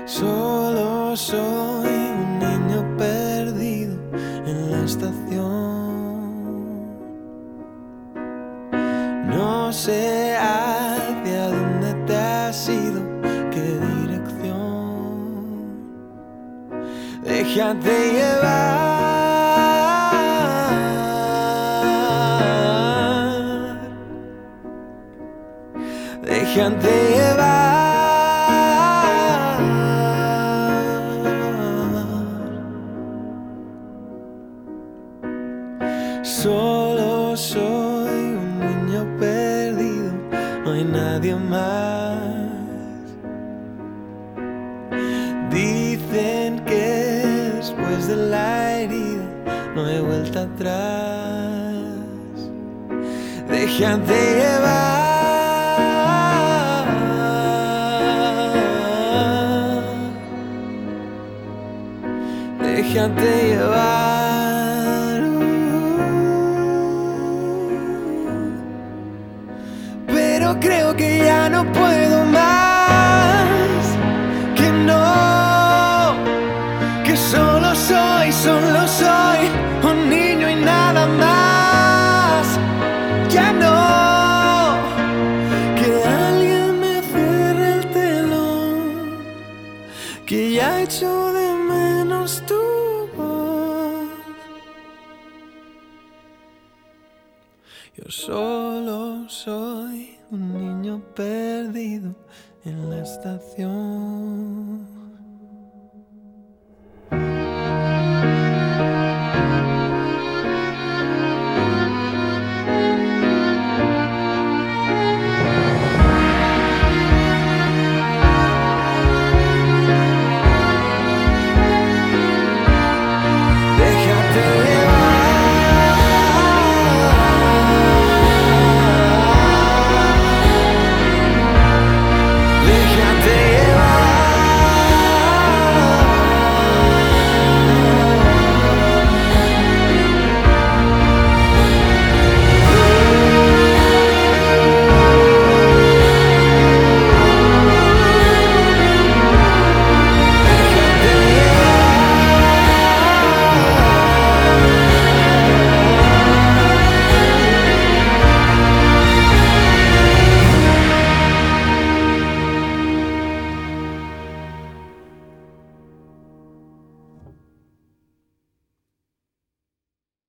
Solo soy un niño perdido en la estación. No sé hacia dónde te has ido, qué dirección. Déjate llevar. Déjate llevar. Solo soy un niño perdido, no hay nadie más. Dicen que después de la herida no hay vuelta atrás. Déjate llevar. Déjate llevar. Pero creo que ya no puedo más. Que no, que solo soy un niño y nada más. Ya no, que alguien me cierre el telón, que ya echo de menos tu voz. Yo solo soy un niño perdido en la estación.